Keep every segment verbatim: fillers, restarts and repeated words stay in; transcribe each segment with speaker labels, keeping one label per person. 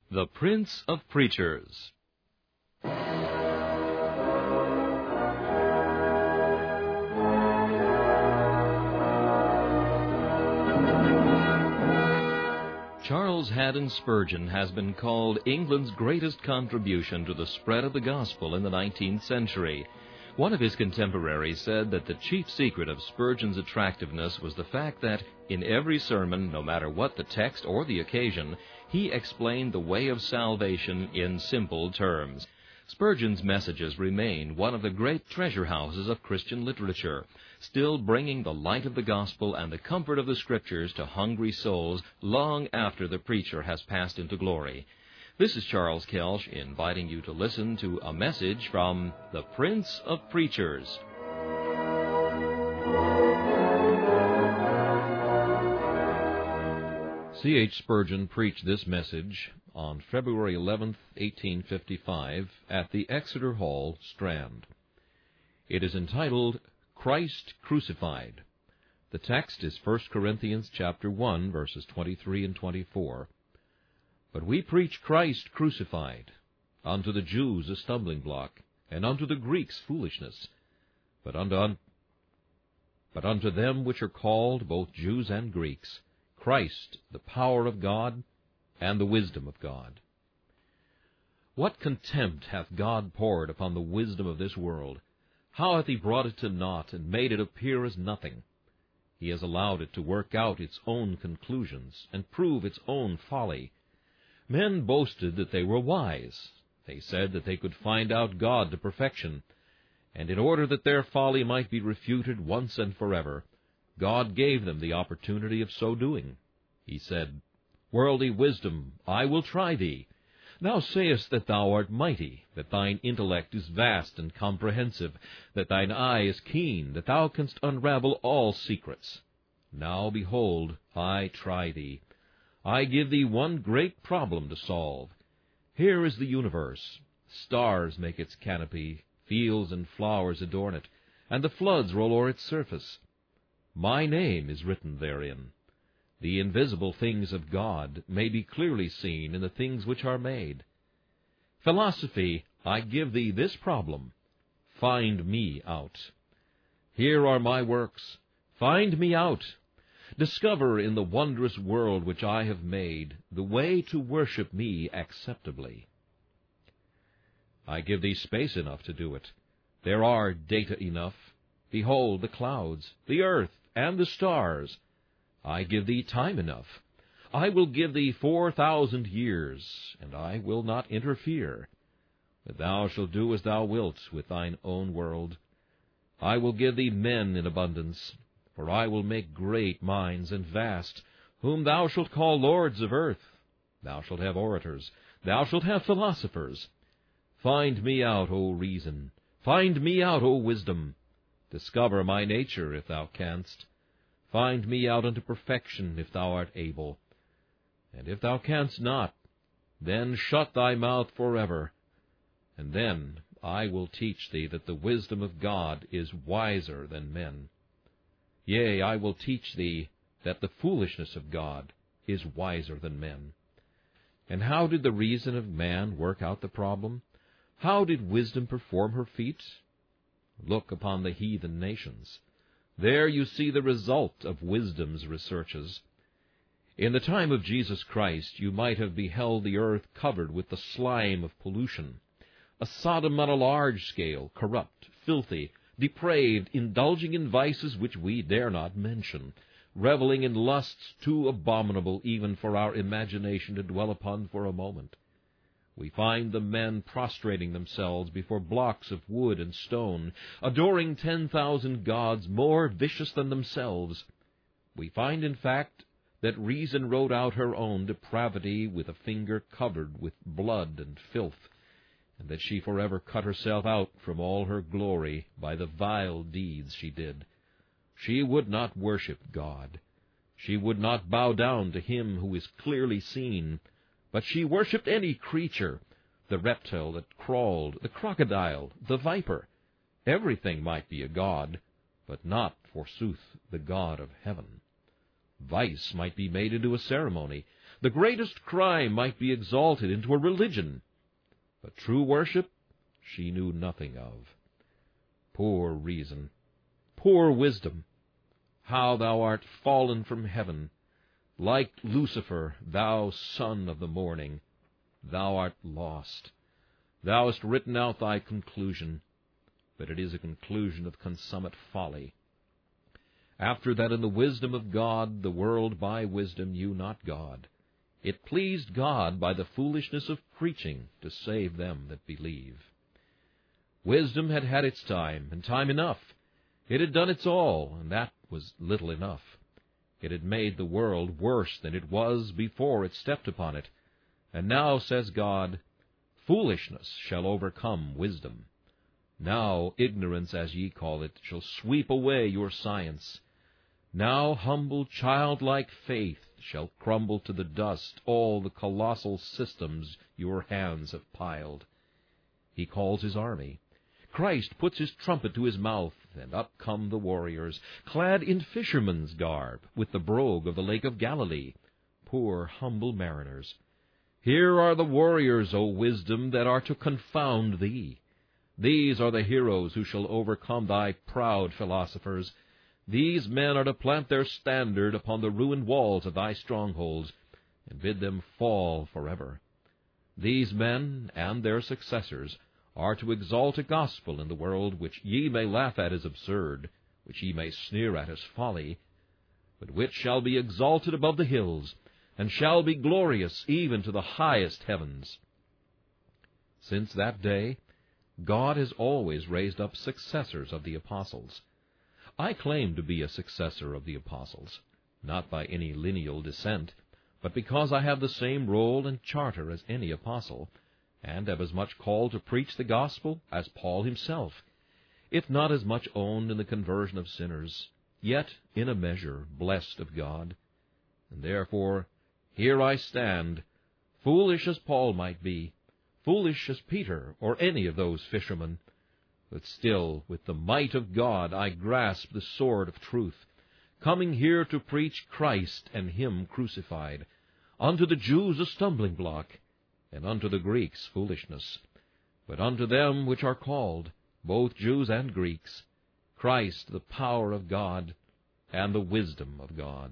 Speaker 1: The Prince of Preachers. Charles Haddon Spurgeon has been called England's greatest contribution to the spread of the gospel in the nineteenth century. One of his contemporaries said that the chief secret of Spurgeon's attractiveness was the fact that, in every sermon, no matter what the text or the occasion, he explained the way of salvation in simple terms. Spurgeon's messages remain one of the great treasure houses of Christian literature, still bringing the light of the gospel and the comfort of the Scriptures to hungry souls long after the preacher has passed into glory. This is Charles Kelsch inviting you to listen to a message from the Prince of Preachers.
Speaker 2: C H Spurgeon preached this message on February eleventh, eighteen fifty-five, at the Exeter Hall, Strand. It is entitled, Christ Crucified. The text is First Corinthians chapter one, verses twenty-three and twenty-four. But we preach Christ crucified, unto the Jews a stumbling block, and unto the Greeks foolishness. But unto, but unto them which are called, both Jews and Greeks, Christ the power of God, and the wisdom of God. What contempt hath God poured upon the wisdom of this world! How hath he brought it to naught, and made it appear as nothing! He has allowed it to work out its own conclusions, and prove its own folly. Men boasted that they were wise. They said that they could find out God to perfection. And in order that their folly might be refuted once and forever, God gave them the opportunity of so doing. He said, Worldly wisdom, I will try thee. Thou sayest that thou art mighty, that thine intellect is vast and comprehensive, that thine eye is keen, that thou canst unravel all secrets. Now, behold, I try thee. I give thee one great problem to solve. Here is the universe. Stars make its canopy, fields and flowers adorn it, and the floods roll o'er its surface. My name is written therein. The invisible things of God may be clearly seen in the things which are made. Philosophy, I give thee this problem. Find me out. Here are my works. Find me out. Discover in the wondrous world which I have made the way to worship me acceptably. I give thee space enough to do it. There are data enough. Behold the clouds, the earth, and the stars. I give thee time enough. I will give thee four thousand years, and I will not interfere. But thou shalt do as thou wilt with thine own world. I will give thee men in abundance, for I will make great minds and vast, whom thou shalt call lords of earth. Thou shalt have orators, thou shalt have philosophers. Find me out, O reason, find me out, O wisdom. Discover my nature, if thou canst. Find me out unto perfection, if thou art able. And if thou canst not, then shut thy mouth forever. And then I will teach thee that the wisdom of God is wiser than men. Yea, I will teach thee that the foolishness of God is wiser than men. And how did the reason of man work out the problem? How did wisdom perform her feat? Look upon the heathen nations. There you see the result of wisdom's researches. In the time of Jesus Christ you might have beheld the earth covered with the slime of pollution, a Sodom on a large scale, corrupt, filthy, depraved, indulging in vices which we dare not mention, reveling in lusts too abominable even for our imagination to dwell upon for a moment. We find the men prostrating themselves before blocks of wood and stone, adoring ten thousand gods more vicious than themselves. We find, in fact, that reason wrote out her own depravity with a finger covered with blood and filth, and that she forever cut herself out from all her glory by the vile deeds she did. She would not worship God. She would not bow down to him who is clearly seen, but she worshipped any creature, the reptile that crawled, the crocodile, the viper. Everything might be a god, but not, forsooth, the God of heaven. Vice might be made into a ceremony. The The greatest crime might be exalted into a religion, but true worship she knew nothing of. Poor reason, poor wisdom, how thou art fallen from heaven! Like Lucifer, thou son of the morning, thou art lost. Thou hast written out thy conclusion, but it is a conclusion of consummate folly. After that in the wisdom of God the world by wisdom knew not God. It pleased God by the foolishness of preaching to save them that believe. Wisdom had had its time, and time enough. It had done its all, and that was little enough. It had made the world worse than it was before it stepped upon it. And now, says God, foolishness shall overcome wisdom. Now ignorance, as ye call it, shall sweep away your science. Now humble childlike faith shall crumble to the dust all the colossal systems your hands have piled. He calls his army. Christ puts his trumpet to his mouth, and up come the warriors, clad in fishermen's garb, with the brogue of the lake of Galilee. Poor humble mariners! Here are the warriors, O wisdom, that are to confound thee. These are the heroes who shall overcome thy proud philosophers. These men are to plant their standard upon the ruined walls of thy strongholds, and bid them fall forever. These men and their successors are to exalt a gospel in the world which ye may laugh at as absurd, which ye may sneer at as folly, but which shall be exalted above the hills, and shall be glorious even to the highest heavens. Since that day, God has always raised up successors of the apostles. I claim to be a successor of the apostles, not by any lineal descent, but because I have the same role and charter as any apostle, and am as much called to preach the gospel as Paul himself, if not as much owned in the conversion of sinners, yet in a measure blessed of God. And therefore here I stand, foolish as Paul might be, foolish as Peter or any of those fishermen, but still with the might of God I grasp the sword of truth, coming here to preach Christ and him crucified, unto the Jews a stumbling block, and unto the Greeks foolishness, but unto them which are called, both Jews and Greeks, Christ the power of God and the wisdom of God.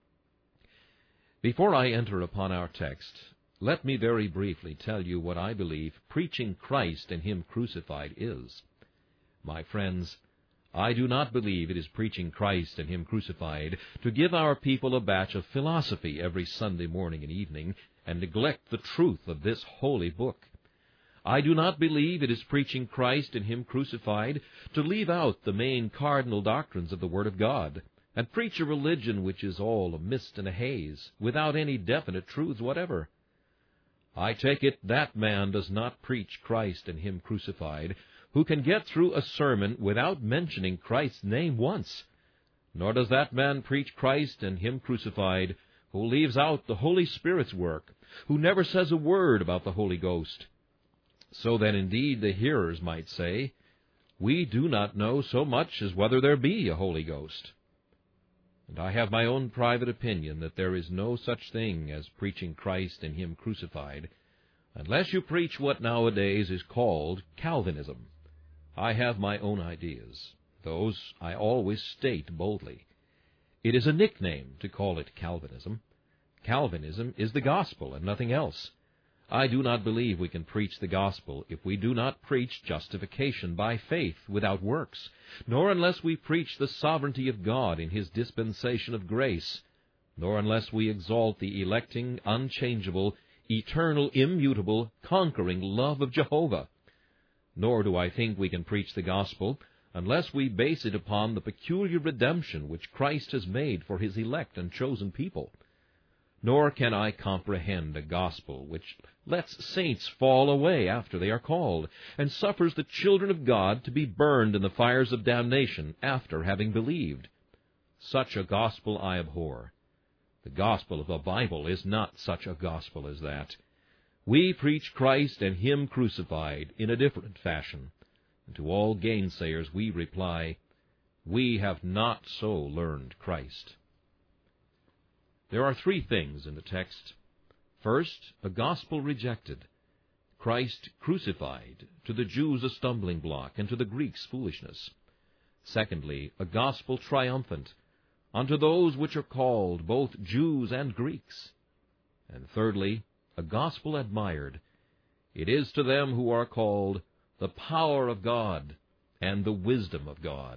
Speaker 2: Before I enter upon our text, let me very briefly tell you what I believe preaching Christ and him crucified is. My friends, I do not believe it is preaching Christ and him crucified to give our people a batch of philosophy every Sunday morning and evening, and neglect the truth of this holy book. I do not believe it is preaching Christ and him crucified to leave out the main cardinal doctrines of the Word of God, and preach a religion which is all a mist and a haze, without any definite truths whatever. I take it that man does not preach Christ and him crucified who can get through a sermon without mentioning Christ's name once, nor does that man preach Christ and him crucified who leaves out the Holy Spirit's work, who never says a word about the Holy Ghost. So that indeed the hearers might say, we do not know so much as whether there be a Holy Ghost. And I have my own private opinion that there is no such thing as preaching Christ and him crucified, unless you preach what nowadays is called Calvinism. I have my own ideas. Those I always state boldly. It is a nickname to call it Calvinism. Calvinism is the gospel and nothing else. I do not believe we can preach the gospel if we do not preach justification by faith without works, nor unless we preach the sovereignty of God in his dispensation of grace, nor unless we exalt the electing, unchangeable, eternal, immutable, conquering love of Jehovah. Nor do I think we can preach the gospel unless we base it upon the peculiar redemption which Christ has made for his elect and chosen people. Nor can I comprehend a gospel which lets saints fall away after they are called, and suffers the children of God to be burned in the fires of damnation after having believed. Such a gospel I abhor. The gospel of the Bible is not such a gospel as that. We preach Christ and him crucified in a different fashion, and to all gainsayers we reply, we have not so learned Christ. There are three things in the text. First, a gospel rejected, Christ crucified, to the Jews a stumbling block, and to the Greeks foolishness. Secondly, a gospel triumphant, unto those which are called, both Jews and Greeks. And thirdly, a gospel admired. It is to them who are called the power of God and the wisdom of God.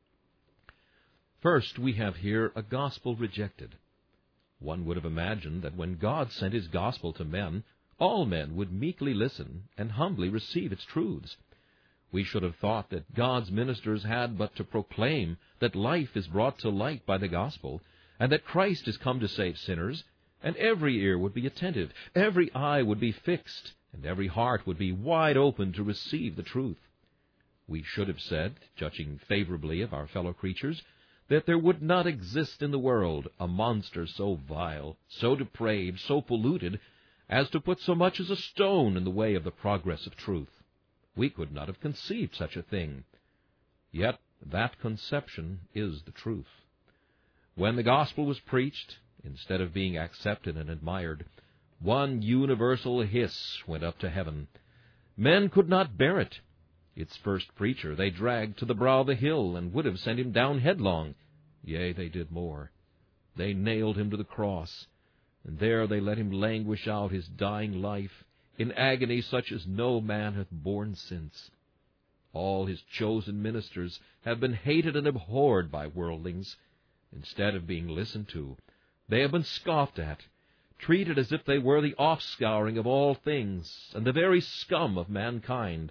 Speaker 2: First, we have here a gospel rejected. One would have imagined that when God sent his gospel to men, all men would meekly listen and humbly receive its truths. We should have thought that God's ministers had but to proclaim that life is brought to light by the gospel, and that Christ is come to save sinners, and every ear would be attentive, every eye would be fixed, and every heart would be wide open to receive the truth. We should have said, judging favorably of our fellow creatures, that there would not exist in the world a monster so vile, so depraved, so polluted, as to put so much as a stone in the way of the progress of truth. We could not have conceived such a thing. Yet that conception is the truth. When the gospel was preached, instead of being accepted and admired, one universal hiss went up to heaven. Men could not bear it. Its first preacher they dragged to the brow of the hill, and would have sent him down headlong. Yea, they did more. They nailed him to the cross, and there they let him languish out his dying life, in agony such as no man hath borne since. All his chosen ministers have been hated and abhorred by worldlings. Instead of being listened to, they have been scoffed at, treated as if they were the offscouring of all things, and the very scum of mankind.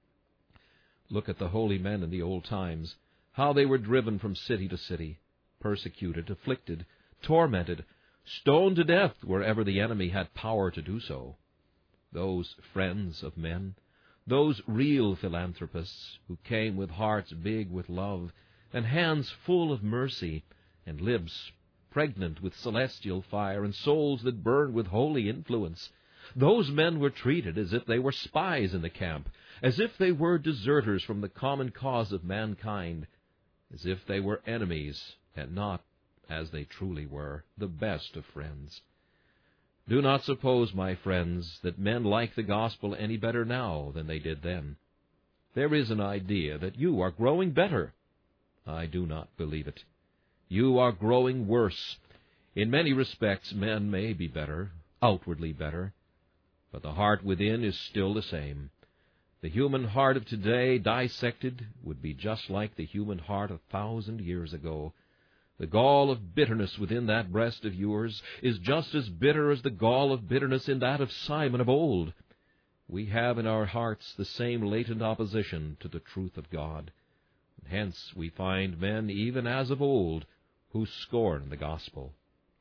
Speaker 2: Look at the holy men in the old times, how they were driven from city to city, persecuted, afflicted, tormented, stoned to death wherever the enemy had power to do so. Those friends of men, those real philanthropists who came with hearts big with love, and hands full of mercy, and lips pregnant with celestial fire, and souls that burned with holy influence, those men were treated as if they were spies in the camp, as if they were deserters from the common cause of mankind, as if they were enemies, and not, as they truly were, the best of friends. Do not suppose, my friends, that men like the gospel any better now than they did then. There is an idea that you are growing better. I do not believe it. You are growing worse. In many respects, men may be better, outwardly better, but the heart within is still the same. The human heart of today, dissected, would be just like the human heart a thousand years ago. The gall of bitterness within that breast of yours is just as bitter as the gall of bitterness in that of Simon of old. We have in our hearts the same latent opposition to the truth of God. And hence we find men, even as of old, who scorn the gospel.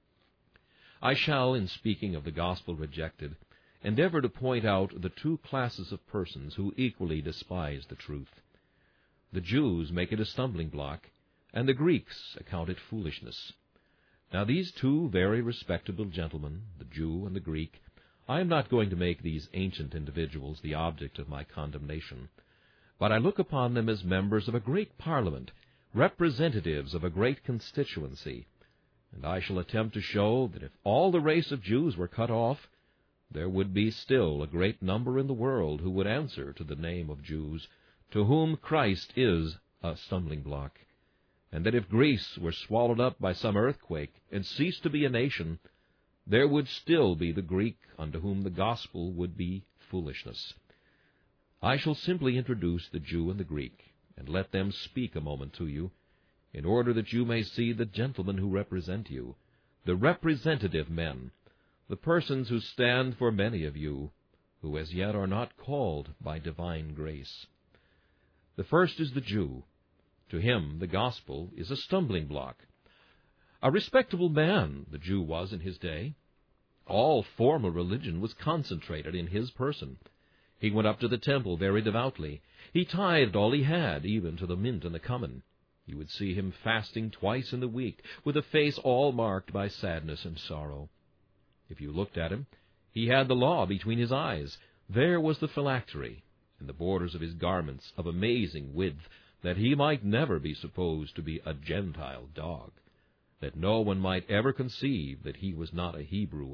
Speaker 2: I shall, in speaking of the gospel rejected, endeavor to point out the two classes of persons who equally despise the truth. The Jews make it a stumbling block, and the Greeks account it foolishness. Now these two very respectable gentlemen, the Jew and the Greek, I am not going to make these ancient individuals the object of my condemnation, but I look upon them as members of a great parliament, representatives of a great constituency, and I shall attempt to show that if all the race of Jews were cut off, there would be still a great number in the world who would answer to the name of Jews, to whom Christ is a stumbling block, and that if Greece were swallowed up by some earthquake and ceased to be a nation, there would still be the Greek unto whom the gospel would be foolishness. I shall simply introduce the Jew and the Greek, and let them speak a moment to you, in order that you may see the gentlemen who represent you, the representative men, the persons who stand for many of you, who as yet are not called by divine grace. The first is the Jew. To him the gospel is a stumbling block. A respectable man the Jew was in his day. All formal religion was concentrated in his person. He went up to the temple very devoutly. He tithed all he had, even to the mint and the cumin. You would see him fasting twice in the week, with a face all marked by sadness and sorrow. If you looked at him, he had the law between his eyes. There was the phylactery, and the borders of his garments of amazing width, that he might never be supposed to be a Gentile dog, that no one might ever conceive that he was not a Hebrew of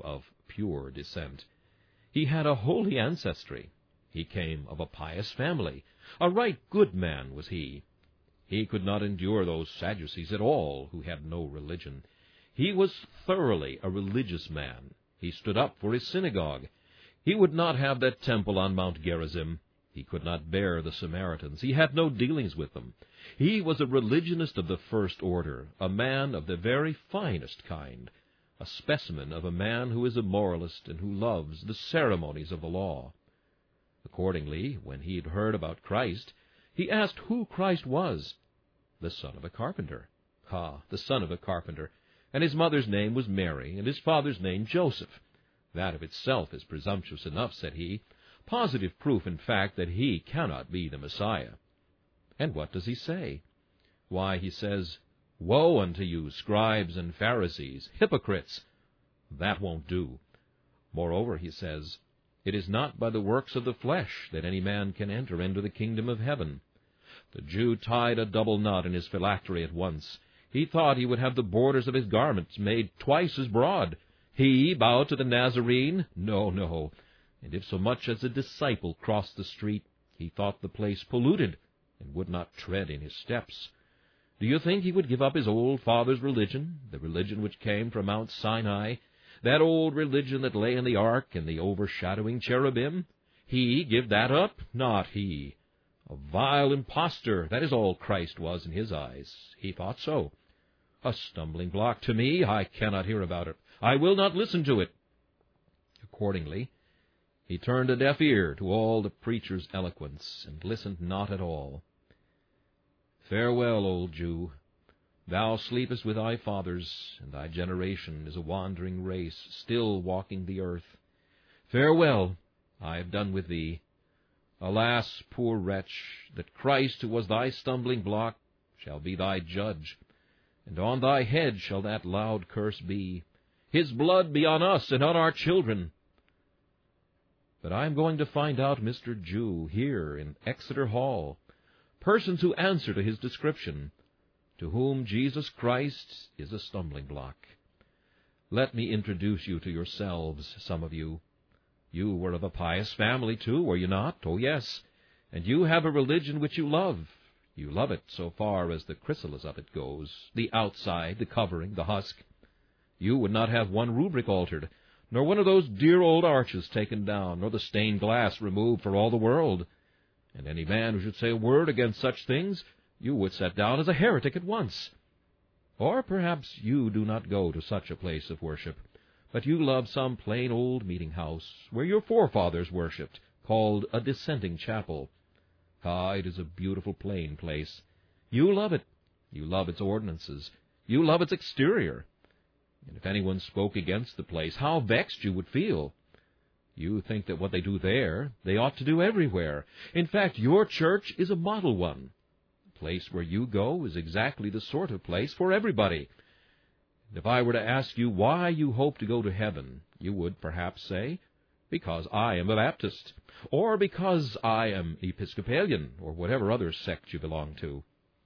Speaker 2: pure descent. He had a holy ancestry. He came of a pious family. A right good man was he. He could not endure those Sadducees at all who had no religion. He was thoroughly a religious man. He stood up for his synagogue. He would not have that temple on Mount Gerizim. He could not bear the Samaritans. He had no dealings with them. He was a religionist of the first order, a man of the very finest kind, a specimen of a man who is a moralist and who loves the ceremonies of the law. Accordingly, when he had heard about Christ, he asked who Christ was. The son of a carpenter. Ah, the son of a carpenter. And his mother's name was Mary, and his father's name Joseph. That of itself is presumptuous enough, said he. Positive proof, in fact, that he cannot be the Messiah. And what does he say? Why, he says, "Woe unto you, scribes and Pharisees, hypocrites!" That won't do. Moreover, he says, "It is not by the works of the flesh that any man can enter into the kingdom of heaven." The Jew tied a double knot in his phylactery at once. He thought he would have the borders of his garments made twice as broad. He bow to the Nazarene? No, no. And if so much as a disciple crossed the street, he thought the place polluted, and would not tread in his steps. Do you think he would give up his old father's religion, the religion which came from Mount Sinai, that old religion that lay in the ark and the overshadowing cherubim? He give that up? Not he. A vile impostor, that is all Christ was in his eyes. He thought so. A stumbling block to me, I cannot hear about it. I will not listen to it. Accordingly, he turned a deaf ear to all the preacher's eloquence, and listened not at all. Farewell, old Jew. Thou sleepest with thy fathers, and thy generation is a wandering race, still walking the earth. Farewell, I have done with thee. Alas, poor wretch, that Christ, who was thy stumbling block, shall be thy judge, and on thy head shall that loud curse be, His blood be on us and on our children. But I am going to find out Mister Jew here in Exeter Hall, persons who answer to his description, to whom Jesus Christ is a stumbling block. Let me introduce you to yourselves, some of you. You were of a pious family, too, were you not? Oh, yes. And you have a religion which you love. You love it so far as the chrysalis of it goes, the outside, the covering, the husk. You would not have one rubric altered, nor one of those dear old arches taken down, nor the stained glass removed for all the world. And any man who should say a word against such things, you would set down as a heretic at once. Or perhaps you do not go to such a place of worship, but you love some plain old meeting-house, where your forefathers worshipped, called a dissenting chapel. Ah, it is a beautiful plain place. You love it. You love its ordinances. You love its exterior. And if anyone spoke against the place, how vexed you would feel. You think that what they do there, they ought to do everywhere. In fact, your church is a model one. The place where you go is exactly the sort of place for everybody. And if I were to ask you why you hope to go to heaven, you would perhaps say, because I am a Baptist, or because I am Episcopalian, or whatever other sect you belong to.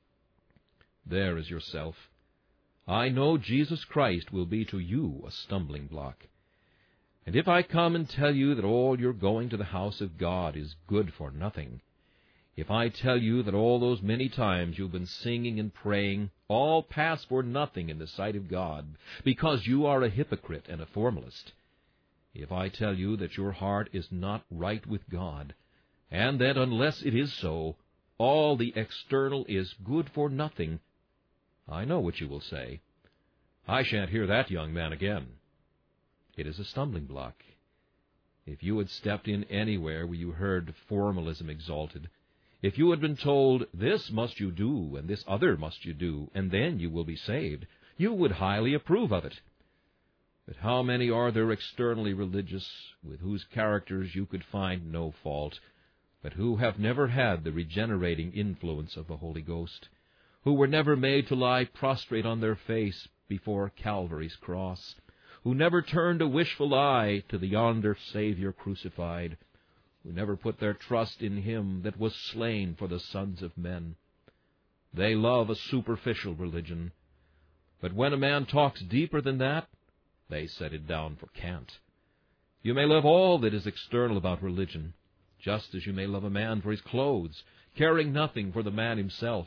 Speaker 2: There is yourself. I know Jesus Christ will be to you a stumbling block. And if I come and tell you that all your going to the house of God is good for nothing, if I tell you that all those many times you've been singing and praying all pass for nothing in the sight of God, because you are a hypocrite and a formalist, if I tell you that your heart is not right with God, and that unless it is so, all the external is good for nothing, I know what you will say. I shan't hear that young man again. It is a stumbling block. If you had stepped in anywhere where you heard formalism exalted, if you had been told, this must you do, and this other must you do, and then you will be saved, you would highly approve of it. But how many are there externally religious, with whose characters you could find no fault, but who have never had the regenerating influence of the Holy Ghost, who were never made to lie prostrate on their face before Calvary's cross, who never turned a wishful eye to the yonder Savior crucified, who never put their trust in Him that was slain for the sons of men. They love a superficial religion, but when a man talks deeper than that, they set it down for cant. You may love all that is external about religion, just as you may love a man for his clothes, caring nothing for the man himself.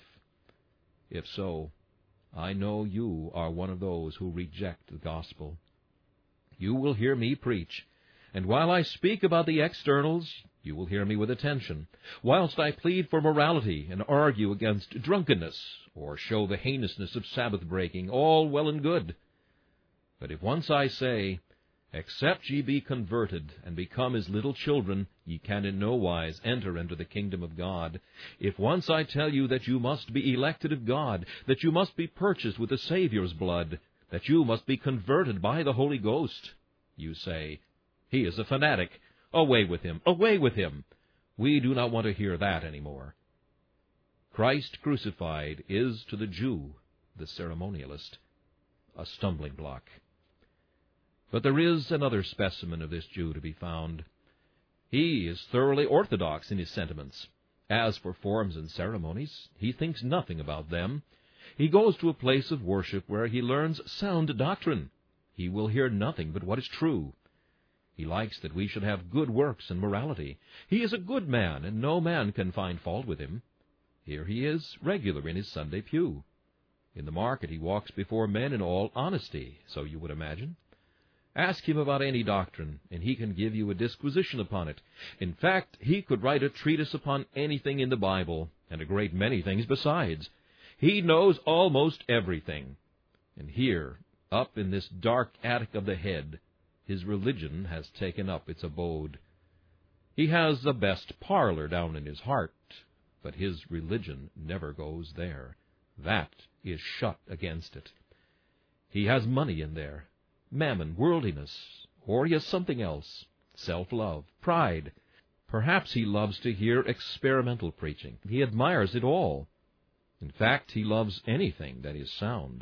Speaker 2: If so, I know you are one of those who reject the gospel. You will hear me preach, and while I speak about the externals, you will hear me with attention, whilst I plead for morality and argue against drunkenness, or show the heinousness of Sabbath-breaking, all well and good. But if once I say, Except ye be converted, and become as little children, ye can in no wise enter into the kingdom of God. If once I tell you that you must be elected of God, that you must be purchased with the Savior's blood, that you must be converted by the Holy Ghost, you say, He is a fanatic. Away with him, away with him. We do not want to hear that any more. Christ crucified is to the Jew, the ceremonialist, a stumbling block. But there is another specimen of this Jew to be found. He is thoroughly orthodox in his sentiments. As for forms and ceremonies, he thinks nothing about them. He goes to a place of worship where he learns sound doctrine. He will hear nothing but what is true. He likes that we should have good works and morality. He is a good man, and no man can find fault with him. Here he is, regular in his Sunday pew. In the market he walks before men in all honesty, so you would imagine. Ask him about any doctrine, and he can give you a disquisition upon it. In fact, he could write a treatise upon anything in the Bible, and a great many things besides. He knows almost everything. And here, up in this dark attic of the head, his religion has taken up its abode. He has the best parlor down in his heart, but his religion never goes there. That is shut against it. He has money in there, mammon, worldliness, or he has something else, self-love, pride. Perhaps he loves to hear experimental preaching. He admires it all. In fact, he loves anything that is sound.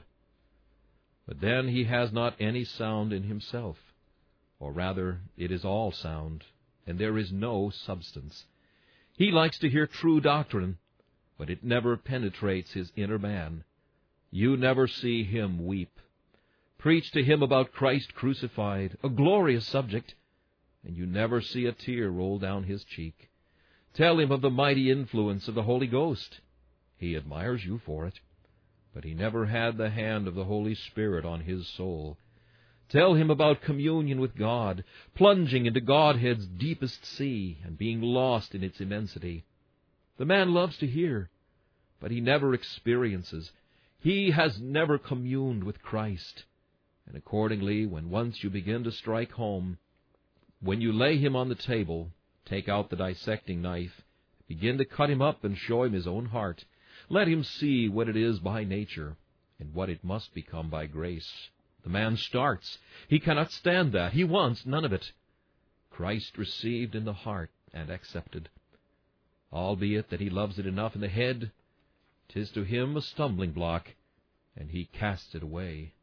Speaker 2: But then he has not any sound in himself, or rather, it is all sound, and there is no substance. He likes to hear true doctrine, but it never penetrates his inner man. You never see him weep. Preach to him about Christ crucified, a glorious subject, and you never see a tear roll down his cheek. Tell him of the mighty influence of the Holy Ghost. He admires you for it, but he never had the hand of the Holy Spirit on his soul. Tell him about communion with God, plunging into Godhead's deepest sea and being lost in its immensity. The man loves to hear, but he never experiences. He has never communed with Christ. And accordingly, when once you begin to strike home, when you lay him on the table, take out the dissecting knife, begin to cut him up and show him his own heart, let him see what it is by nature and what it must become by grace. The man starts. He cannot stand that. He wants none of it. Christ received in the heart and accepted. Albeit that he loves it enough in the head, 'tis to him a stumbling block, and he casts it away.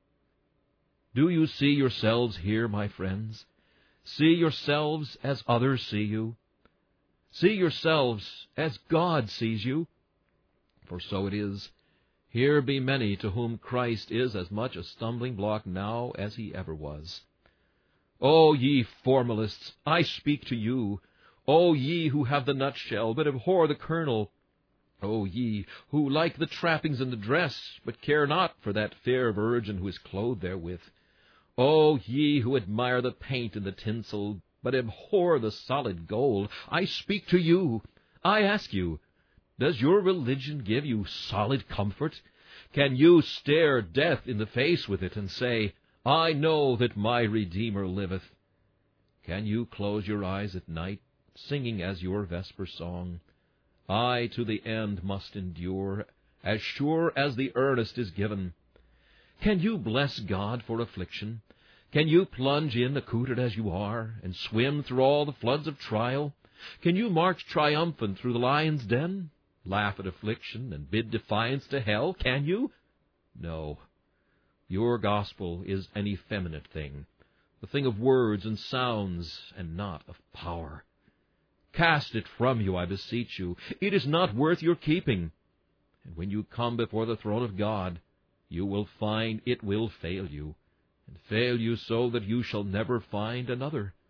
Speaker 2: Do you see yourselves here, my friends? See yourselves as others see you. See yourselves as God sees you. For so it is. Here be many to whom Christ is as much a stumbling block now as he ever was. O ye formalists, I speak to you. O ye who have the nutshell, but abhor the kernel. O ye who like the trappings and the dress, but care not for that fair virgin who is clothed therewith. O ye who admire the paint and the tinsel, but abhor the solid gold, I speak to you. I ask you, does your religion give you solid comfort? Can you stare death in the face with it and say, I know that my Redeemer liveth? Can you close your eyes at night, singing as your vesper song, I to the end must endure, as sure as the earnest is given? Can you bless God for affliction? Can you plunge in accoutred as you are, and swim through all the floods of trial? Can you march triumphant through the lion's den? Laugh at affliction and bid defiance to hell? Can you? No. Your gospel is an effeminate thing, a thing of words and sounds, and not of power. Cast it from you, I beseech you. It is not worth your keeping. And when you come before the throne of God, you will find it will fail you, and fail you so that you shall never find another.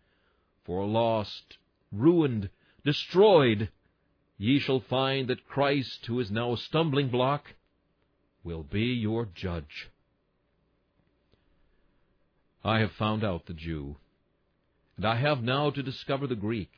Speaker 2: for lost, ruined, destroyed, ye shall find that Christ, who is now a stumbling block, will be your judge. I have found out the Jew, and I have now to discover the Greek.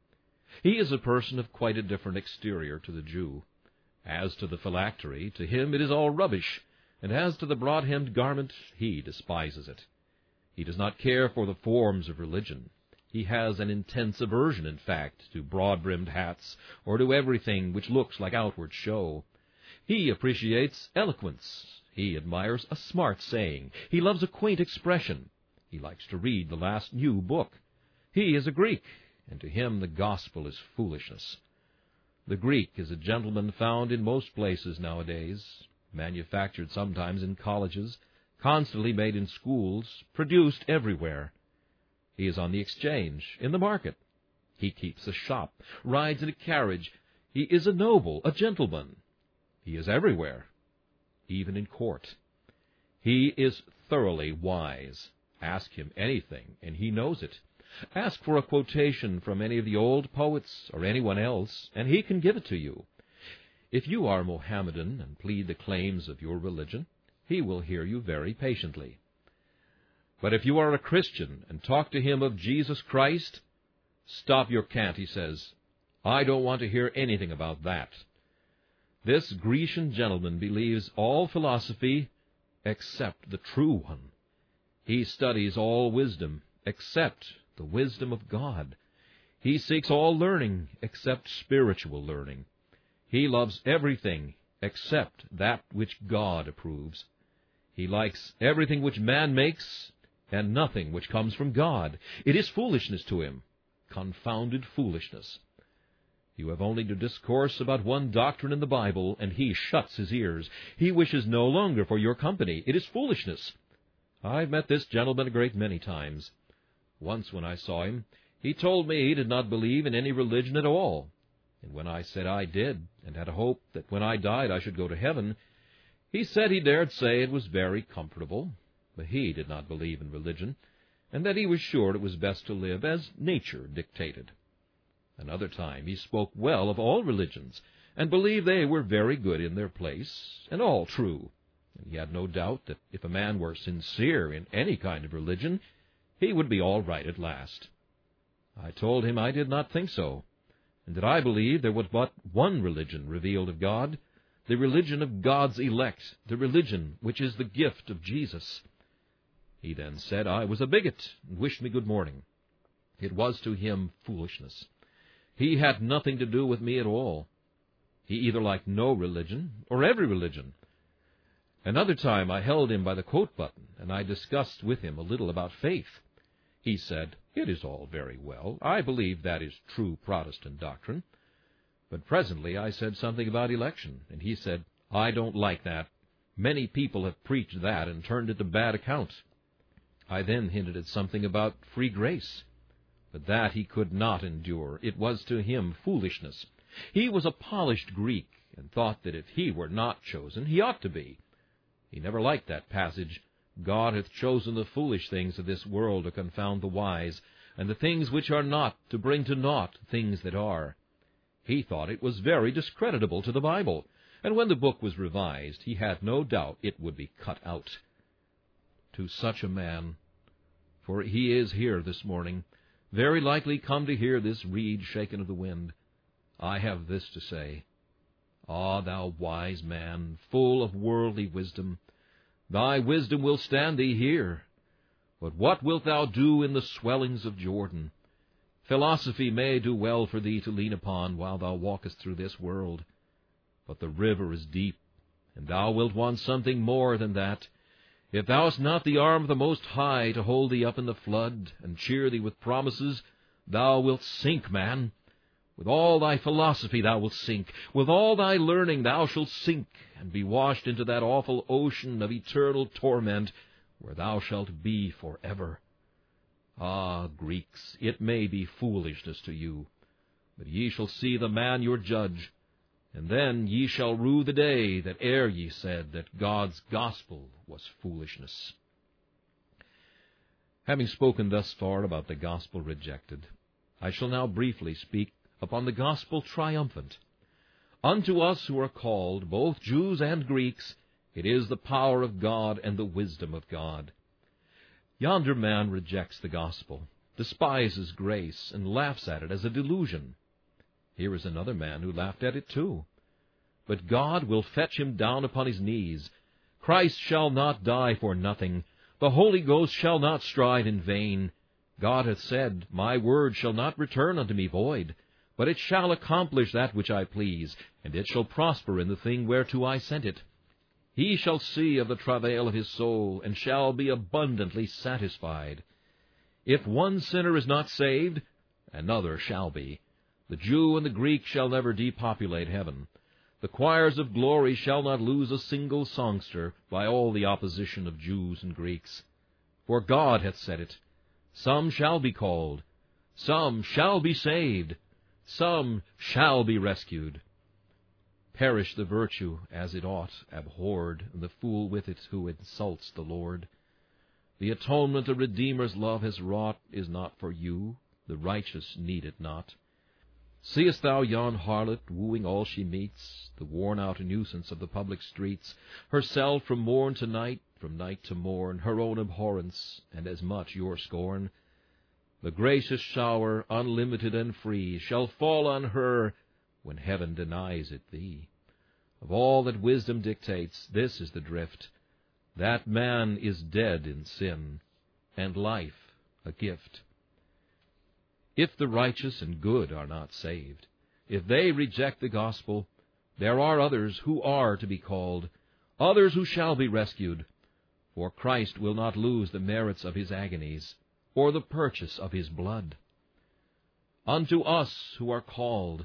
Speaker 2: He is a person of quite a different exterior to the Jew. As to the phylactery, to him it is all rubbish, and as to the broad-hemmed garment, he despises it. He does not care for the forms of religion. He has an intense aversion, in fact, to broad-brimmed hats, or to everything which looks like outward show. He appreciates eloquence. He admires a smart saying. He loves a quaint expression. He likes to read the last new book. He is a Greek, and to him the gospel is foolishness. The Greek is a gentleman found in most places nowadays, manufactured sometimes in colleges, constantly made in schools, produced everywhere. He is on the exchange, in the market. He keeps a shop, rides in a carriage. He is a noble, a gentleman. He is everywhere, even in court. He is thoroughly wise. Ask him anything, and he knows it. Ask for a quotation from any of the old poets or anyone else, and he can give it to you. If you are Mohammedan and plead the claims of your religion, he will hear you very patiently. But if you are a Christian and talk to him of Jesus Christ, stop your cant, he says. I don't want to hear anything about that. This Grecian gentleman believes all philosophy except the true one. He studies all wisdom except the wisdom of God. He seeks all learning except spiritual learning. He loves everything except that which God approves. He likes everything which man makes and nothing which comes from God. It is foolishness to him, confounded foolishness. You have only to discourse about one doctrine in the Bible, and he shuts his ears. He wishes no longer for your company. It is foolishness. I've met this gentleman a great many times. Once when I saw him, he told me he did not believe in any religion at all. And when I said I did, and had a hope that when I died I should go to heaven, he said he dared say it was very comfortable, but he did not believe in religion, and that he was sure it was best to live as nature dictated. Another time he spoke well of all religions, and believed they were very good in their place, and all true. And he had no doubt that if a man were sincere in any kind of religion, he would be all right at last. I told him I did not think so, and that I believed there was but one religion revealed of God, the religion of God's elect, the religion which is the gift of Jesus. He then said I was a bigot, and wished me good morning. It was to him foolishness. He had nothing to do with me at all. He either liked no religion, or every religion. Another time I held him by the coat-button, and I discussed with him a little about faith. He said, "It is all very well. I believe that is true Protestant doctrine." But presently I said something about election, and he said, "I don't like that. Many people have preached that and turned it to bad account." I then hinted at something about free grace. But that he could not endure. It was to him foolishness. He was a polished Greek, and thought that if he were not chosen, he ought to be. He never liked that passage, "God hath chosen the foolish things of this world to confound the wise, and the things which are not to bring to naught things that are." He thought it was very discreditable to the Bible, and when the book was revised, he had no doubt it would be cut out. To such a man, for he is here this morning, very likely come to hear this reed shaken of the wind, I have this to say. Ah, thou wise man, full of worldly wisdom, thy wisdom will stand thee here. But what wilt thou do in the swellings of Jordan? Philosophy may do well for thee to lean upon while thou walkest through this world. But the river is deep, and thou wilt want something more than that. If thou hast not the arm of the Most High to hold thee up in the flood, and cheer thee with promises, thou wilt sink, man. With all thy philosophy thou wilt sink. With all thy learning thou shalt sink, and be washed into that awful ocean of eternal torment, where thou shalt be forever. Ah, Greeks, it may be foolishness to you, but ye shall see the man your judge, and then ye shall rue the day that ere ye said that God's gospel was foolishness. Having spoken thus far about the gospel rejected, I shall now briefly speak upon the gospel triumphant. Unto us who are called, both Jews and Greeks, it is the power of God and the wisdom of God. Yonder man rejects the gospel, despises grace, and laughs at it as a delusion. Here is another man who laughed at it too. But God will fetch him down upon his knees. Christ shall not die for nothing. The Holy Ghost shall not strive in vain. God hath said, My word shall not return unto me void, but it shall accomplish that which I please, and it shall prosper in the thing whereto I sent it. He shall see of the travail of his soul, and shall be abundantly satisfied. If one sinner is not saved, another shall be. The Jew and the Greek shall never depopulate heaven. The choirs of glory shall not lose a single songster by all the opposition of Jews and Greeks. For God hath said it, Some shall be called, some shall be saved, some shall be rescued. Perish the virtue as it ought, abhorred, and the fool with it who insults the Lord. The atonement a Redeemer's love has wrought is not for you, the righteous need it not. Seest thou yon harlot wooing all she meets, the worn-out nuisance of the public streets, herself from morn to night, from night to morn, her own abhorrence, and as much your scorn? The gracious shower, unlimited and free, shall fall on her when heaven denies it thee. Of all that wisdom dictates, this is the drift, that man is dead in sin, and life a gift. If the righteous and good are not saved, if they reject the gospel, there are others who are to be called, others who shall be rescued, for Christ will not lose the merits of his agonies, or the purchase of his blood. Unto us who are called.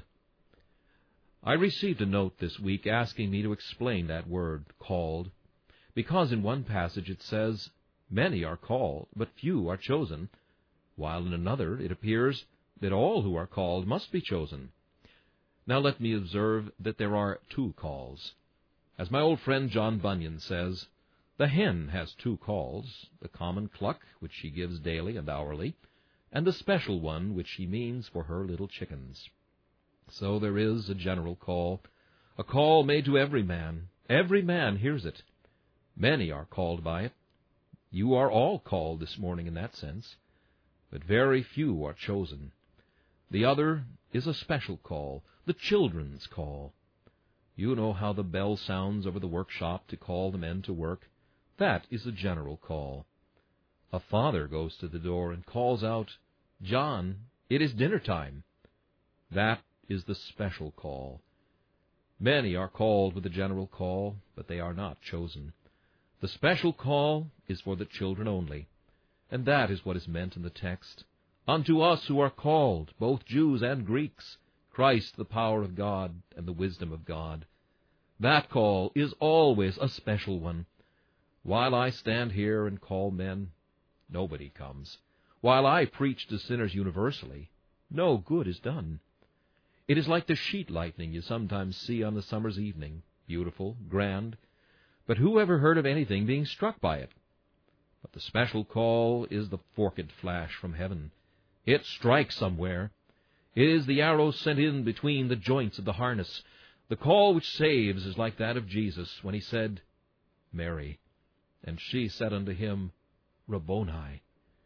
Speaker 2: I received a note this week asking me to explain that word, called, because in one passage it says, Many are called, but few are chosen, while in another it appears that all who are called must be chosen. Now let me observe that there are two calls. As my old friend John Bunyan says, the hen has two calls, the common cluck, which she gives daily and hourly, and the special one which she means for her little chickens. So there is a general call, a call made to every man. Every man hears it. Many are called by it. You are all called this morning in that sense, but very few are chosen. The other is a special call, the children's call. You know how the bell sounds over the workshop to call the men to work. That is a general call. A father goes to the door and calls out, John, it is dinner time. That is the special call. Many are called with the general call, but they are not chosen. The special call is for the children only, and that is what is meant in the text. Unto us who are called, both Jews and Greeks, Christ the power of God and the wisdom of God. That call is always a special one. While I stand here and call men, nobody comes. While I preach to sinners universally, no good is done. It is like the sheet lightning you sometimes see on a summer's evening, beautiful, grand, but who ever heard of anything being struck by it? But the special call is the forked flash from heaven. It strikes somewhere. It is the arrow sent in between the joints of the harness. The call which saves is like that of Jesus when he said, Mary, and she said unto him, Rabboni.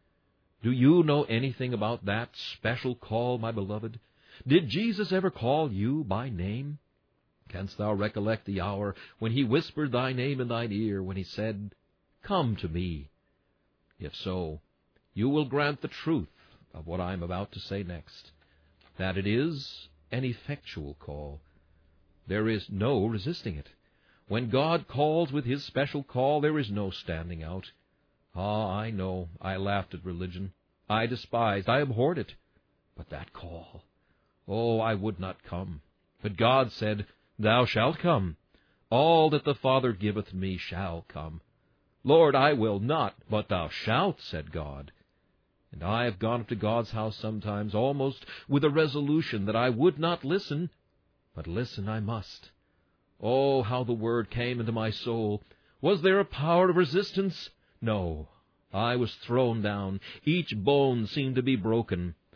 Speaker 2: Do you know anything about that special call, my beloved? Did Jesus ever call you by name? Canst thou recollect the hour when he whispered thy name in thine ear, when he said, Come to me? If so, you will grant the truth of what I am about to say next, that it is an effectual call. There is no resisting it. When God calls with his special call, there is no standing out. Ah, I know, I laughed at religion. I despised, I abhorred it. But that call, oh, I would not come. But God said, Thou shalt come. All that the Father giveth me shall come. Lord, I will not, but thou shalt, said God. And I have gone up to God's house sometimes almost with a resolution that I would not listen, but listen I must. Oh, how the word came into my soul! Was there a power of resistance? No. I was thrown down. Each bone seemed to be broken.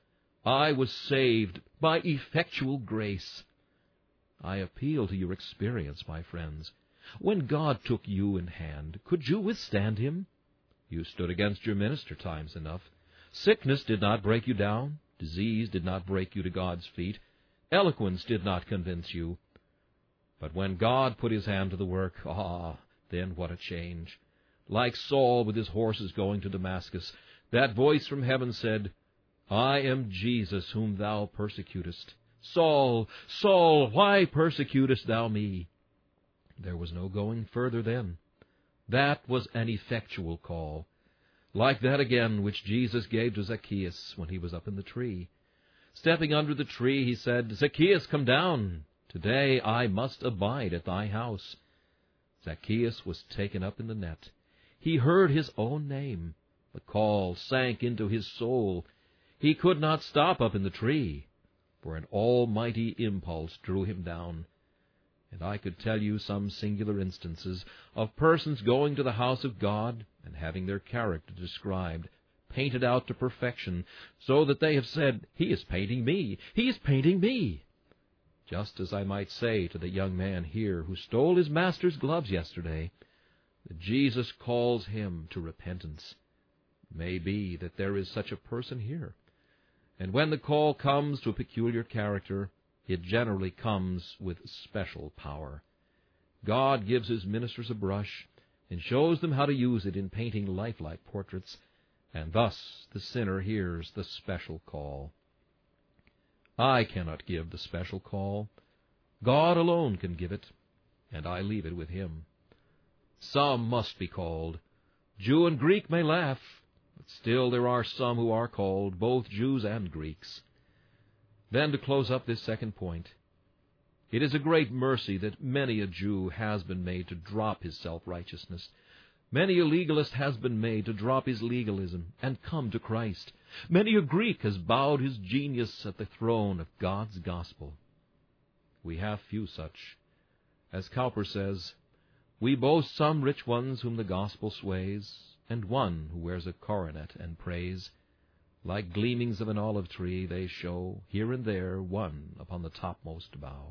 Speaker 2: I was saved by effectual grace. I appeal to your experience, my friends. When God took you in hand, could you withstand him? You stood against your minister times enough. Sickness did not break you down. Disease did not break you to God's feet. Eloquence did not convince you. But when God put his hand to the work, ah, then what a change. Like Saul with his horses going to Damascus, that voice from heaven said, I am Jesus whom thou persecutest. Saul, Saul, why persecutest thou me? There was no going further then. That was an effectual call, like that again which Jesus gave to Zacchaeus when he was up in the tree. Stepping under the tree, he said, Zacchaeus, come down. Today I must abide at thy house. Zacchaeus was taken up in the net. He heard his own name. The call sank into his soul. He could not stop up in the tree, for an almighty impulse drew him down. And I could tell you some singular instances of persons going to the house of God and having their character described, painted out to perfection, so that they have said, he is painting me, he is painting me. Just as I might say to the young man here who stole his master's gloves yesterday, that Jesus calls him to repentance. May be that there is such a person here. And when the call comes to a peculiar character, it generally comes with special power. God gives his ministers a brush and shows them how to use it in painting lifelike portraits, and thus the sinner hears the special call. I cannot give the special call. God alone can give it, and I leave it with him. Some must be called. Jew and Greek may laugh, but still there are some who are called, both Jews and Greeks. Then, to close up this second point, it is a great mercy that many a Jew has been made to drop his self-righteousness. Many a legalist has been made to drop his legalism and come to Christ. Many a Greek has bowed his genius at the throne of God's gospel. We have few such. As Cowper says, we boast some rich ones whom the gospel sways, and one who wears a coronet and praise. Like gleamings of an olive tree, they show, here and there, one upon the topmost bough.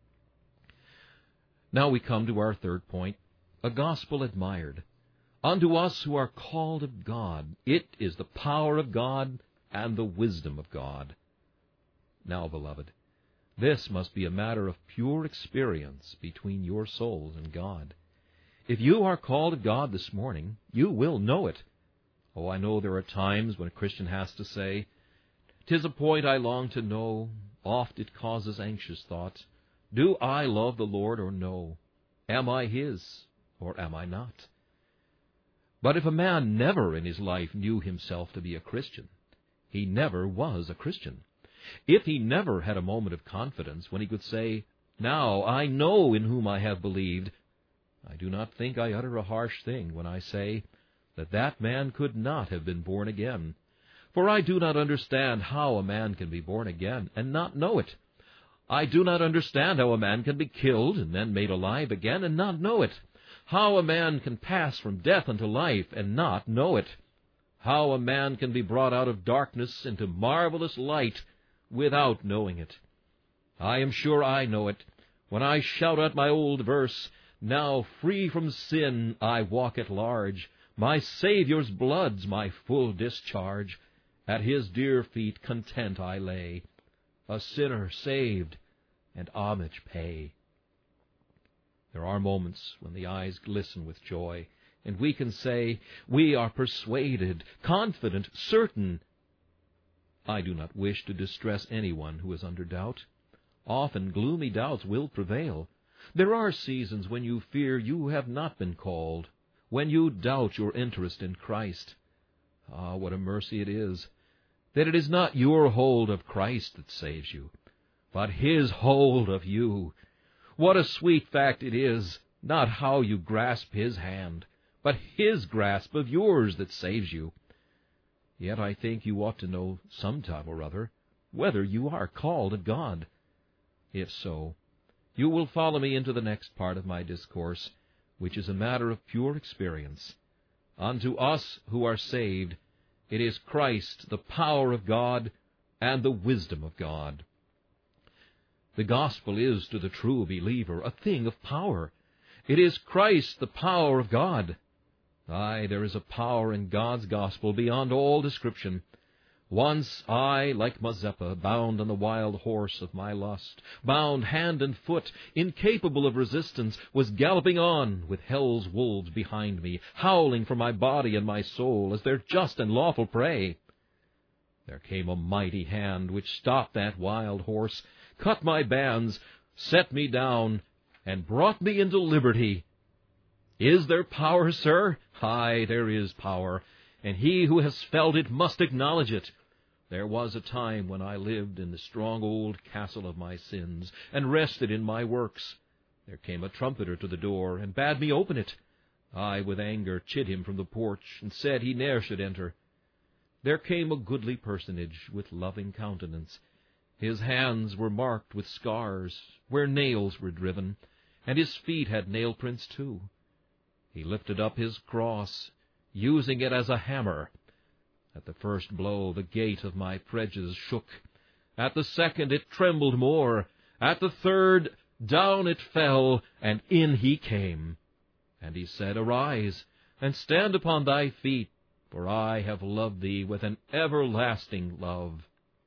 Speaker 2: Now we come to our third point, a gospel admired. Unto us who are called of God, it is the power of God and the wisdom of God. Now, beloved, this must be a matter of pure experience between your souls and God. If you are called of God this morning, you will know it. Oh, I know there are times when a Christian has to say, "'Tis a point I long to know, oft it causes anxious thought. Do I love the Lord or no? Am I his or am I not?" But if a man never in his life knew himself to be a Christian, he never was a Christian. If he never had a moment of confidence when he could say, "Now I know in whom I have believed," I do not think I utter a harsh thing when I say that that man could not have been born again. For I do not understand how a man can be born again and not know it. I do not understand how a man can be killed and then made alive again and not know it. How a man can pass from death unto life and not know it. How a man can be brought out of darkness into marvelous light without knowing it. I am sure I know it when I shout out my old verse, "Now free from sin I walk at large, my Saviour's blood's my full discharge. At his dear feet content I lay, a sinner saved, and homage pay." There are moments when the eyes glisten with joy, and we can say, we are persuaded, confident, certain. I do not wish to distress anyone who is under doubt. Often gloomy doubts will prevail. There are seasons when you fear you have not been called, when you doubt your interest in Christ. Ah, what a mercy it is that it is not your hold of Christ that saves you, but his hold of you. What a sweet fact it is, not how you grasp his hand, but his grasp of yours that saves you. Yet I think you ought to know sometime or other whether you are called of God. If so, you will follow me into the next part of my discourse, which is a matter of pure experience. Unto us who are saved, it is Christ, the power of God, and the wisdom of God. The gospel is to the true believer a thing of power. It is Christ, the power of God. Aye, there is a power in God's gospel beyond all description. Once I, like Mazeppa, bound on the wild horse of my lust, bound hand and foot, incapable of resistance, was galloping on with hell's wolves behind me, howling for my body and my soul as their just and lawful prey. There came a mighty hand which stopped that wild horse, cut my bands, set me down, and brought me into liberty. Is there power, sir? Aye, there is power, and he who has felt it must acknowledge it. There was a time when I lived in the strong old castle of my sins, and rested in my works. There came a trumpeter to the door, and bade me open it. I, with anger, chid him from the porch, and said he ne'er should enter. There came a goodly personage with loving countenance. His hands were marked with scars, where nails were driven, and his feet had nail prints too. He lifted up his cross, using it as a hammer. At the first blow the gate of my prejudice shook. At the second it trembled more. At the third down it fell, and in he came. And he said, Arise, and stand upon thy feet, for I have loved thee with an everlasting love.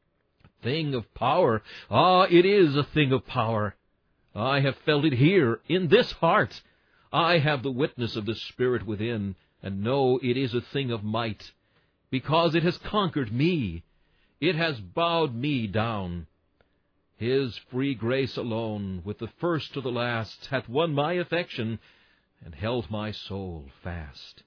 Speaker 2: A thing of power! Ah, it is a thing of power! I have felt it here, in this heart. I have the witness of the Spirit within, and know it is a thing of might, because it has conquered me. It has bowed me down. His free grace alone, with the first to the last, hath won my affection, and held my soul fast.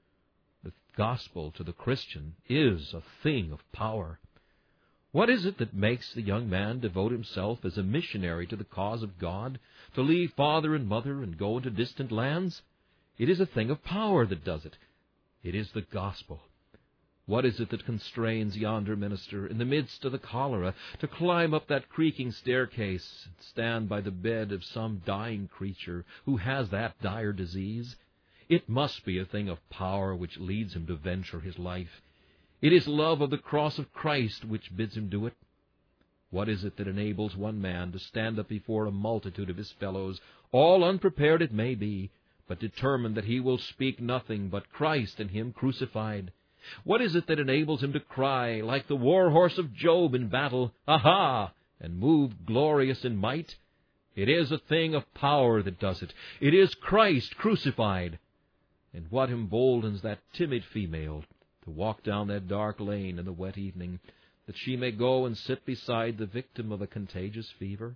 Speaker 2: The gospel to the Christian is a thing of power. What is it that makes the young man devote himself as a missionary to the cause of God, to leave father and mother and go into distant lands? It is a thing of power that does it. It is the gospel. What is it that constrains yonder minister, in the midst of the cholera, to climb up that creaking staircase and stand by the bed of some dying creature who has that dire disease? It must be a thing of power which leads him to venture his life. It is love of the cross of Christ which bids him do it. What is it that enables one man to stand up before a multitude of his fellows, all unprepared it may be, but determined that he will speak nothing but Christ and Him crucified? What is it that enables him to cry, like the war horse of Job in battle, Aha! and move glorious in might? It is a thing of power that does it. It is Christ crucified. And what emboldens that timid female to walk down that dark lane in the wet evening, that she may go and sit beside the victim of a contagious fever?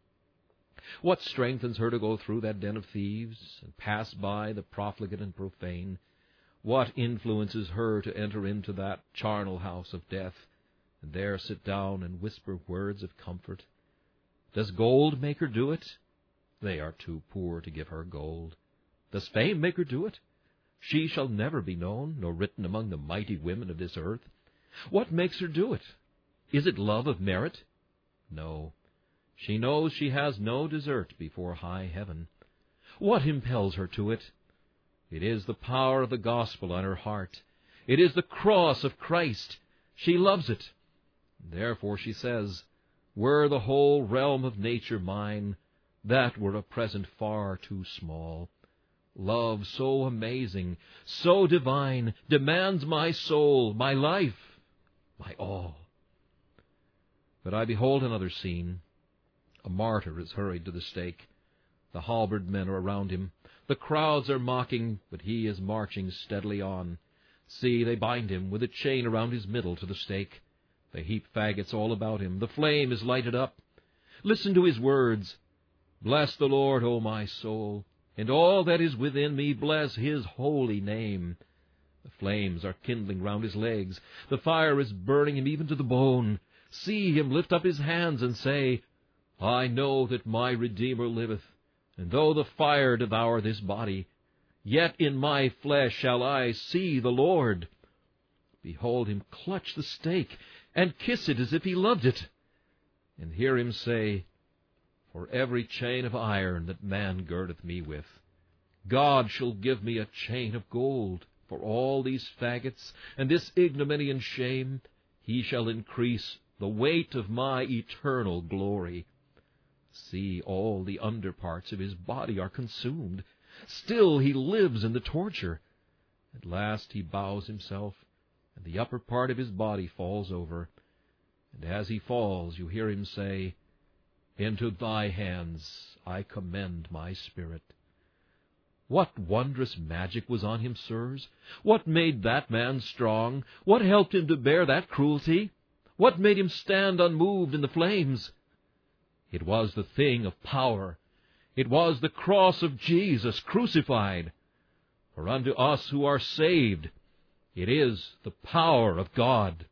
Speaker 2: What strengthens her to go through that den of thieves and pass by the profligate and profane? What influences her to enter into that charnel house of death, and there sit down and whisper words of comfort? Does gold make her do it? They are too poor to give her gold. Does fame make her do it? She shall never be known, nor written among the mighty women of this earth. What makes her do it? Is it love of merit? No. She knows she has no desert before high heaven. What impels her to it? It is the power of the gospel on her heart. It is the cross of Christ. She loves it. Therefore she says, Were the whole realm of nature mine, that were a present far too small. Love so amazing, so divine, demands my soul, my life, my all. But I behold another scene. A martyr is hurried to the stake. The halberd men are around him. The crowds are mocking, but he is marching steadily on. See, they bind him with a chain around his middle to the stake. They heap faggots all about him. The flame is lighted up. Listen to his words. Bless the Lord, O my soul, and all that is within me, bless His holy name. The flames are kindling round his legs. The fire is burning him even to the bone. See him lift up his hands and say, I know that my Redeemer liveth, and though the fire devour this body, yet in my flesh shall I see the Lord. Behold him clutch the stake, and kiss it as if he loved it, and hear him say, For every chain of iron that man girdeth me with, God shall give me a chain of gold. For all these faggots, and this ignominy and shame, He shall increase the weight of my eternal glory. See, all the under parts of his body are consumed. Still he lives in the torture. At last he bows himself, and the upper part of his body falls over. And as he falls, you hear him say, Into thy hands I commend my spirit. What wondrous magic was on him, sirs? What made that man strong? What helped him to bear that cruelty? What made him stand unmoved in the flames? It was the thing of power. It was the cross of Jesus crucified. For unto us who are saved, it is the power of God.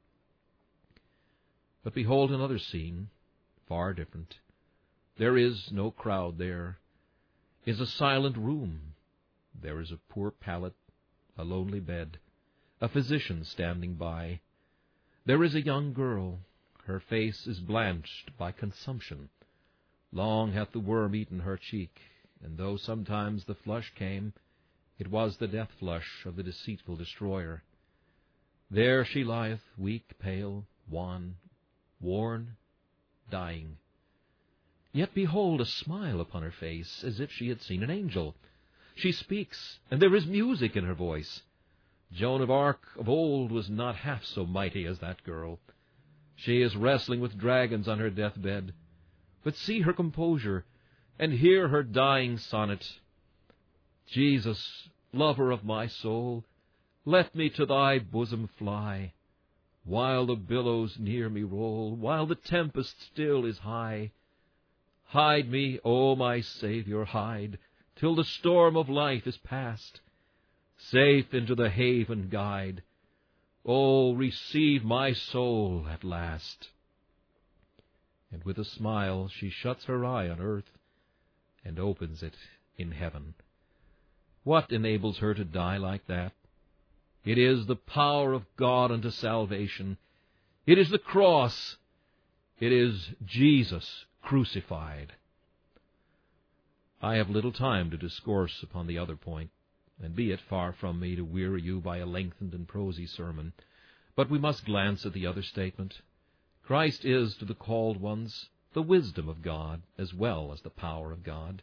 Speaker 2: But behold another scene, far different. There is no crowd there. It is a silent room. There is a poor pallet, a lonely bed, a physician standing by. There is a young girl. Her face is blanched by consumption. Long hath the worm eaten her cheek, and though sometimes the flush came, it was the death flush of the deceitful destroyer. There she lieth, weak, pale, wan, worn, dying. Yet behold a smile upon her face, as if she had seen an angel. She speaks, and there is music in her voice. Joan of Arc of old was not half so mighty as that girl. She is wrestling with dragons on her deathbed. But see her composure, and hear her dying sonnet. Jesus, lover of my soul, let me to thy bosom fly, while the billows near me roll, while the tempest still is high. Hide me, O my Saviour, hide, till the storm of life is past. Safe into the haven guide. O, receive my soul at last. And with a smile she shuts her eye on earth and opens it in heaven. What enables her to die like that? It is the power of God unto salvation. It is the cross. It is Jesus crucified. I have little time to discourse upon the other point, and be it far from me to weary you by a lengthened and prosy sermon, but we must glance at the other statement. Christ is to the called ones the wisdom of God as well as the power of God.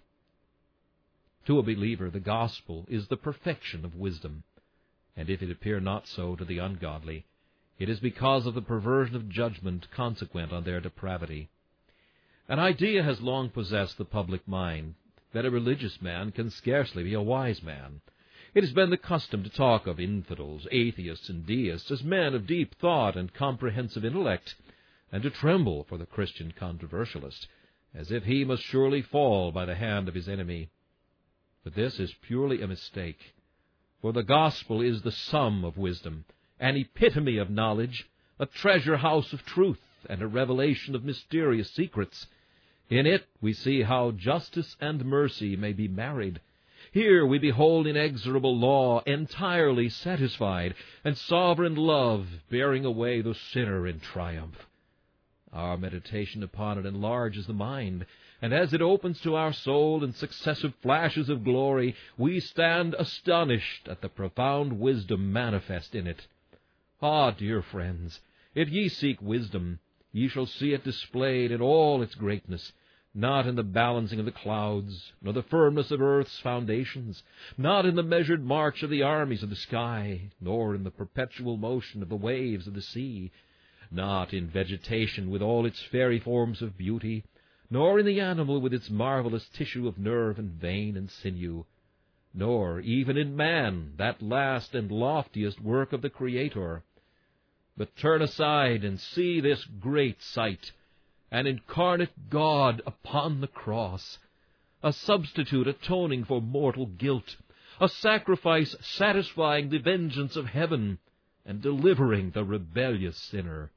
Speaker 2: To a believer, the gospel is the perfection of wisdom, and if it appear not so to the ungodly, it is because of the perversion of judgment consequent on their depravity. An idea has long possessed the public mind that a religious man can scarcely be a wise man. It has been the custom to talk of infidels, atheists, and deists as men of deep thought and comprehensive intellect, and to tremble for the Christian controversialist, as if he must surely fall by the hand of his enemy. But this is purely a mistake, for the gospel is the sum of wisdom, an epitome of knowledge, a treasure house of truth, and a revelation of mysterious secrets. In it we see how justice and mercy may be married. Here we behold inexorable law entirely satisfied, and sovereign love bearing away the sinner in triumph. Our meditation upon it enlarges the mind, and as it opens to our soul in successive flashes of glory, we stand astonished at the profound wisdom manifest in it. Ah, dear friends, if ye seek wisdom, ye shall see it displayed in all its greatness, not in the balancing of the clouds, nor the firmness of earth's foundations, not in the measured march of the armies of the sky, nor in the perpetual motion of the waves of the sea, not in vegetation with all its fairy forms of beauty, nor in the animal with its marvelous tissue of nerve and vein and sinew, nor even in man, that last and loftiest work of the Creator. But turn aside and see this great sight, an incarnate God upon the cross, a substitute atoning for mortal guilt, a sacrifice satisfying the vengeance of heaven and delivering the rebellious sinner.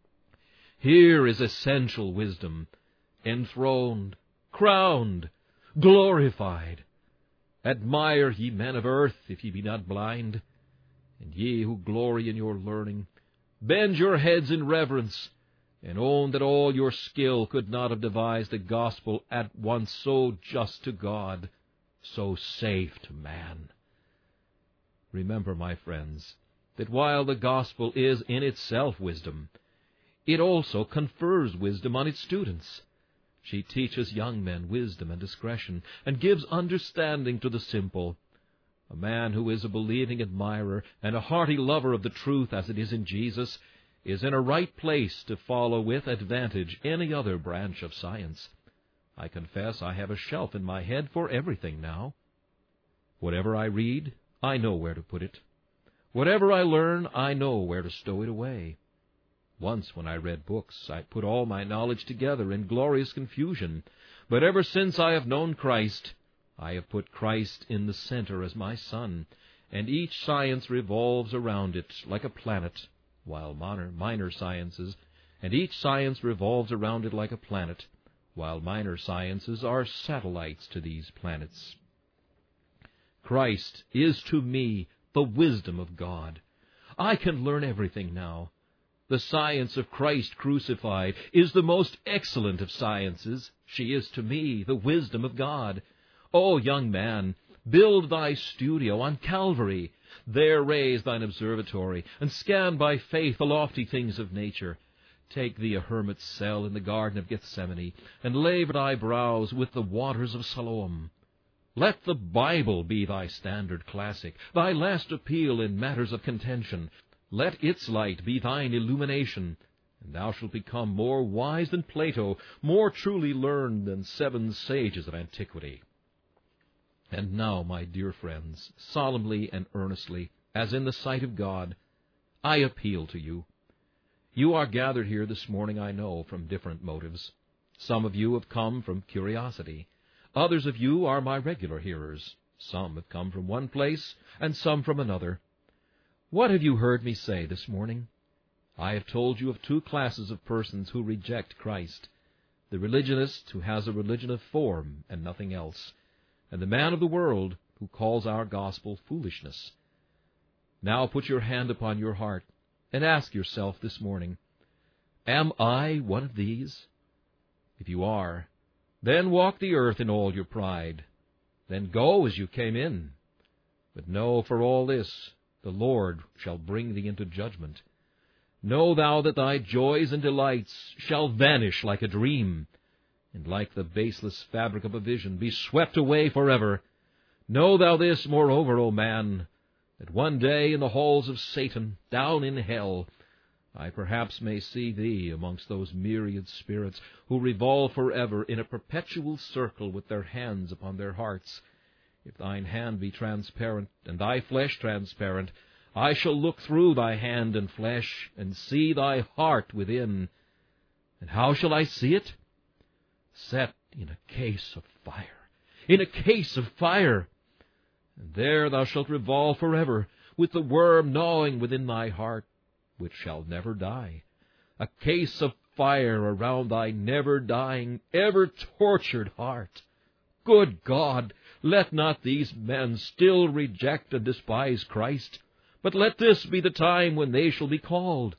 Speaker 2: Here is essential wisdom, enthroned, crowned, glorified. Admire, ye men of earth, if ye be not blind, and ye who glory in your learning, bend your heads in reverence, and own that all your skill could not have devised a gospel at once so just to God, so safe to man. Remember, my friends, that while the gospel is in itself wisdom, It also confers wisdom on its students. She teaches young men wisdom and discretion, and gives understanding to the simple. A man who is a believing admirer and a hearty lover of the truth as it is in Jesus is in a right place to follow with advantage any other branch of science. I confess I have a shelf in my head for everything now. Whatever I read, I know where to put it. Whatever I learn, I know where to stow it away. Once when I read books, I put all my knowledge together in glorious confusion, but ever since I have known Christ, I have put Christ in the center as my sun, and each science revolves around it like a planet, while minor, minor sciences, and each science revolves around it like a planet, while minor sciences are satellites to these planets. Christ is to me the wisdom of God. I can learn everything now. The science of Christ crucified is the most excellent of sciences. She is to me the wisdom of God. O young man, build thy studio on Calvary. There raise thine observatory, and scan by faith the lofty things of nature. Take thee a hermit's cell in the garden of Gethsemane, and lave thy brows with the waters of Siloam. Let the Bible be thy standard classic, thy last appeal in matters of contention. Let its light be thine illumination, and thou shalt become more wise than Plato, more truly learned than seven sages of antiquity. And now, my dear friends, solemnly and earnestly, as in the sight of God, I appeal to you. You are gathered here this morning, I know, from different motives. Some of you have come from curiosity. Others of you are my regular hearers. Some have come from one place, and some from another. What have you heard me say this morning? I have told you of two classes of persons who reject Christ: the religionist who has a religion of form and nothing else, and the man of the world who calls our gospel foolishness. Now put your hand upon your heart and ask yourself this morning, am I one of these? If you are, then walk the earth in all your pride. Then go as you came in. But know for all this, the Lord shall bring thee into judgment. Know thou that thy joys and delights shall vanish like a dream, and like the baseless fabric of a vision be swept away forever. Know thou this, moreover, O man, that one day in the halls of Satan, down in hell, I perhaps may see thee amongst those myriad spirits who revolve forever in a perpetual circle with their hands upon their hearts. If thine hand be transparent, and thy flesh transparent, I shall look through thy hand and flesh, and see thy heart within. And how shall I see it? Set in a case of fire, in a case of fire. And there thou shalt revolve forever, with the worm gnawing within thy heart, which shall never die. A case of fire around thy never-dying, ever-tortured heart. Good God, let not these men still reject and despise Christ, but let this be the time when they shall be called.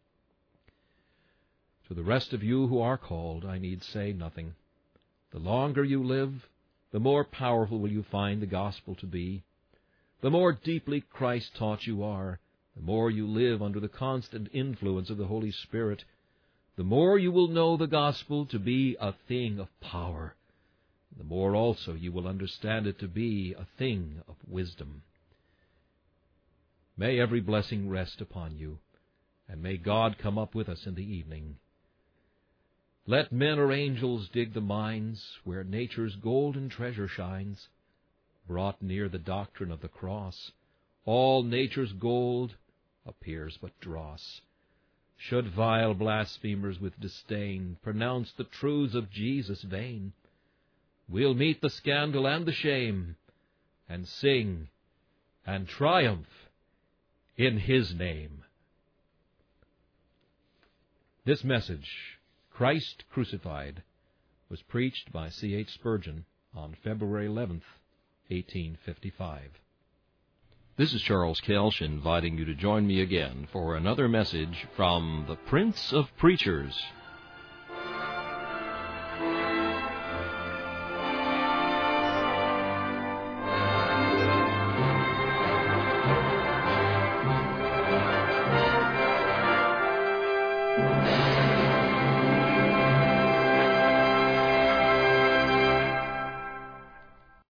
Speaker 2: To the rest of you who are called, I need say nothing. The longer you live, the more powerful will you find the gospel to be. The more deeply Christ taught you are, the more you live under the constant influence of the Holy Spirit, the more you will know the gospel to be a thing of power. The more also you will understand it to be a thing of wisdom. May every blessing rest upon you, and may God come up with us in the evening. Let men or angels dig the mines where nature's golden treasure shines. Brought near the doctrine of the cross, all nature's gold appears but dross. Should vile blasphemers with disdain pronounce the truths of Jesus vain, we'll meet the scandal and the shame, and sing and triumph in His name. This message, Christ Crucified, was preached by C H Spurgeon on February eleventh, eighteen fifty-five.
Speaker 1: This is Charles Kelsch inviting you to join me again for another message from the Prince of Preachers,